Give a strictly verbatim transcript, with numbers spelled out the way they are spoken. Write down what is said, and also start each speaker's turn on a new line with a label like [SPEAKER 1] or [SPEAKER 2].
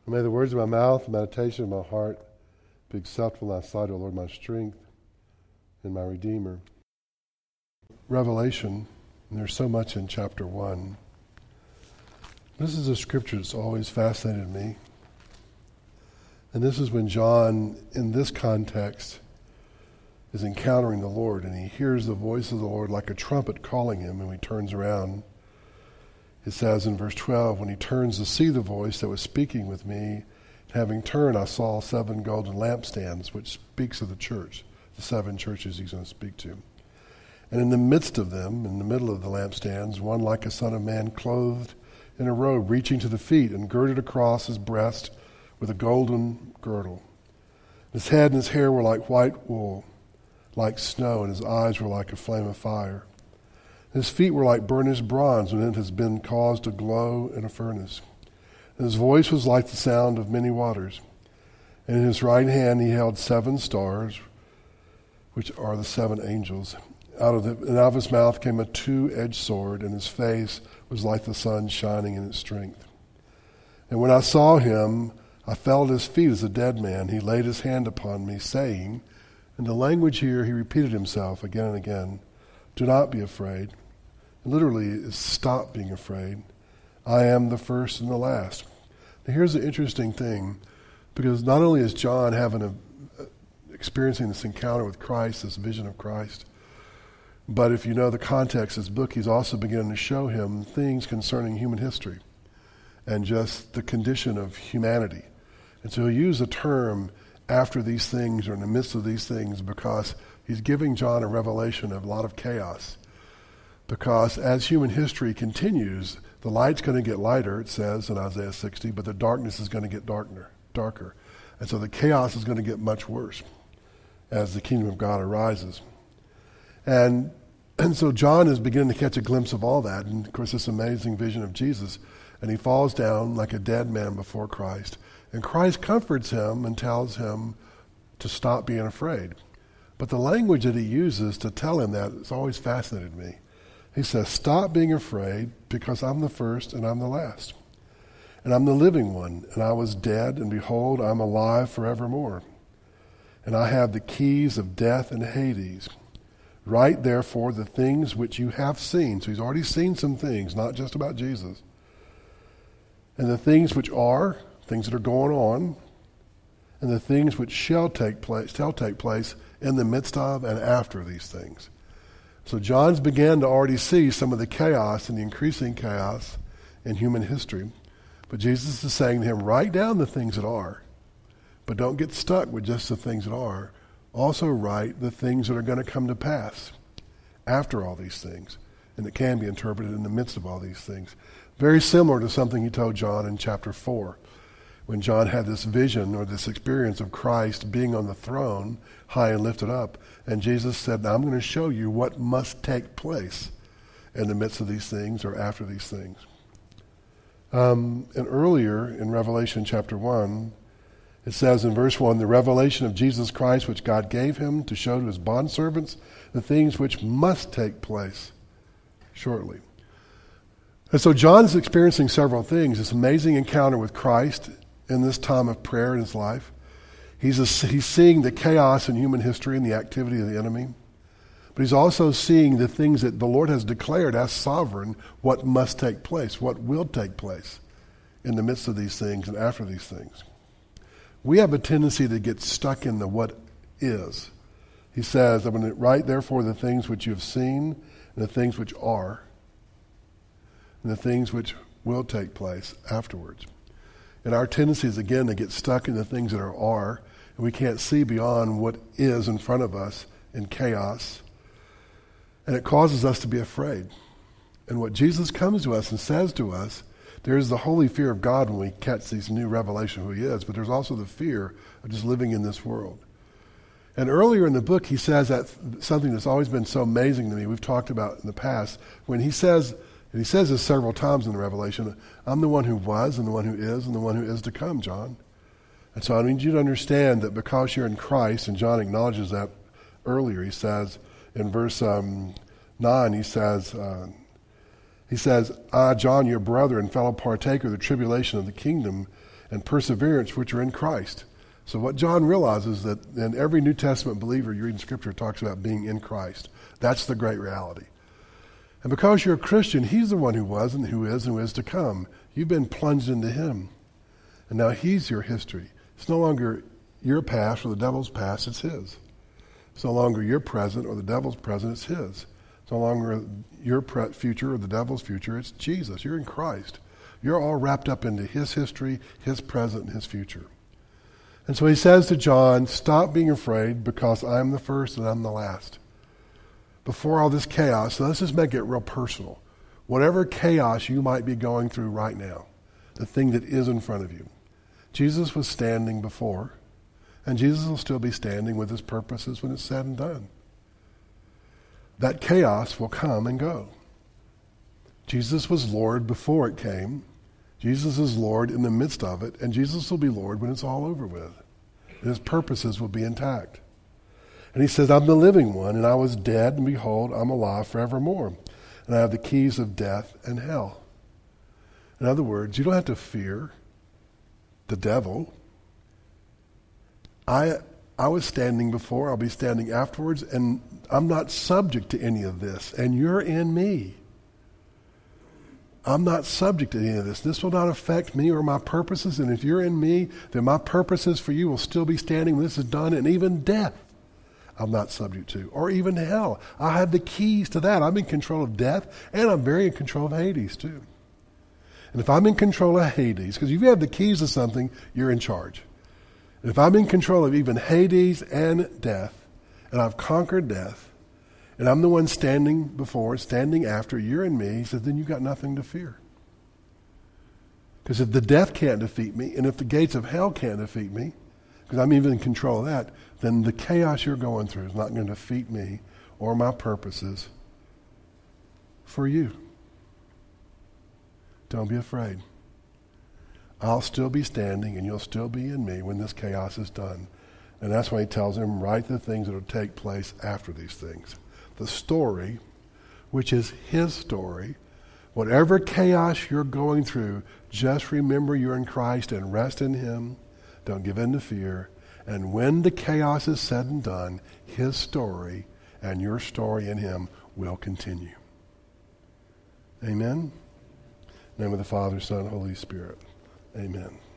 [SPEAKER 1] And may the words of my mouth, the meditation of my heart be acceptable in thy sight, O Lord, my strength and my Redeemer. Revelation, and there's so much in chapter one. This is a scripture that's always fascinated me. And this is when John, in this context, is encountering the Lord, and he hears the voice of the Lord like a trumpet calling him, and when he turns around, it says in verse twelve, when he turns to see the voice that was speaking with me, having turned, I saw seven golden lampstands, which speaks of the church, the seven churches he's going to speak to. And in the midst of them, in the middle of the lampstands, one like a son of man, clothed in a robe reaching to the feet and girded across his breast with a golden girdle. His head and his hair were like white wool, like snow, and his eyes were like a flame of fire. His feet were like burnished bronze when it has been caused to glow in a furnace. And his voice was like the sound of many waters. And in his right hand he held seven stars, which are the seven angels. Out of, the, and out of his mouth came a two-edged sword, and his face was like the sun shining in its strength. And when I saw him, I fell at his feet as a dead man. He laid his hand upon me, saying, in the language here, he repeated himself again and again, do not be afraid. Literally, is stop being afraid. I am the first and the last. Now here's the interesting thing, because not only is John having a, experiencing this encounter with Christ, this vision of Christ, but if you know the context of this book, he's also beginning to show him things concerning human history and just the condition of humanity. And so he'll use the term after these things or in the midst of these things because he's giving John a revelation of a lot of chaos. Because as human history continues, the light's going to get lighter, it says in Isaiah sixty, but the darkness is going to get darker, darker. And so the chaos is going to get much worse as the kingdom of God arises. And and so John is beginning to catch a glimpse of all that, and of course this amazing vision of Jesus, and he falls down like a dead man before Christ. And Christ comforts him and tells him to stop being afraid. But the language that he uses to tell him that has always fascinated me. He says, stop being afraid because I'm the first and I'm the last. And I'm the living one, and I was dead, and behold, I'm alive forevermore. And I have the keys of death and Hades. Write therefore the things which you have seen. So he's already seen some things, not just about Jesus. And the things which are, things that are going on, and the things which shall take place, shall take place in the midst of and after these things. So John's began to already see some of the chaos and the increasing chaos in human history. But Jesus is saying to him, write down the things that are, but don't get stuck with just the things that are. Also write the things that are going to come to pass after all these things, and it can be interpreted in the midst of all these things. Very similar to something he told John in chapter four. When John had this vision or this experience of Christ being on the throne, high and lifted up, and Jesus said, now I'm going to show you what must take place in the midst of these things or after these things. Um, and earlier in Revelation chapter one, it says in verse one, the revelation of Jesus Christ which God gave him to show to his bondservants the things which must take place shortly. And so John's experiencing several things, this amazing encounter with Christ in this time of prayer in his life. He's, a, he's seeing the chaos in human history and the activity of the enemy. But he's also seeing the things that the Lord has declared as sovereign, what must take place, what will take place in the midst of these things and after these things. We have a tendency to get stuck in the what is. He says, I'm going to write therefore the things which you have seen and the things which are and the things which will take place afterwards. And our tendency is, again, to get stuck in the things that are are, and we can't see beyond what is in front of us in chaos. And it causes us to be afraid. And what Jesus comes to us and says to us, there is the holy fear of God when we catch these new revelation of who he is, but there's also the fear of just living in this world. And earlier in the book, he says that something that's always been so amazing to me, we've talked about in the past, when he says, and he says this several times in the Revelation, I'm the one who was and the one who is and the one who is to come, John. And so I need you to understand that because you're in Christ, and John acknowledges that earlier, he says in verse um, nine, he says, uh, he says, I, John, your brother and fellow partaker of the tribulation of the kingdom and perseverance which are in Christ. So what John realizes that in every New Testament believer you read in Scripture talks about being in Christ. That's the great reality. And because you're a Christian, he's the one who was and who is and who is to come. You've been plunged into him. And now he's your history. It's no longer your past or the devil's past, it's his. It's no longer your present or the devil's present, it's his. It's no longer your pre- future or the devil's future, it's Jesus. You're in Christ. You're all wrapped up into his history, his present, and his future. And so he says to John, stop being afraid because I'm the first and I'm the last. Before all this chaos, so let's just make it real personal. Whatever chaos you might be going through right now, the thing that is in front of you, Jesus was standing before, and Jesus will still be standing with his purposes when it's said and done. That chaos will come and go. Jesus was Lord before it came. Jesus is Lord in the midst of it, and Jesus will be Lord when it's all over with. And his purposes will be intact. And he says, I'm the living one, and I was dead, and behold, I'm alive forevermore. And I have the keys of death and hell. In other words, you don't have to fear the devil. I I was standing before, I'll be standing afterwards, and I'm not subject to any of this, and you're in me. I'm not subject to any of this. This will not affect me or my purposes, and if you're in me, then my purposes for you will still be standing when this is done, and even death I'm not subject to, or even hell. I have the keys to that. I'm in control of death, and I'm very in control of Hades too. And if I'm in control of Hades, because if you have the keys to something, you're in charge. And if I'm in control of even Hades and death, and I've conquered death, and I'm the one standing before, standing after, you're in me, he says, then you've got nothing to fear. Because if the death can't defeat me, and if the gates of hell can't defeat me, because I'm even in control of that, then the chaos you're going through is not going to defeat me or my purposes for you. Don't be afraid. I'll still be standing and you'll still be in me when this chaos is done. And that's why he tells him, write the things that will take place after these things. The story, which is his story, whatever chaos you're going through, just remember you're in Christ and rest in him. Don't give in to fear. And when the chaos is said and done, his story and your story in him will continue. Amen? In the name of the Father, Son, Holy Spirit. Amen.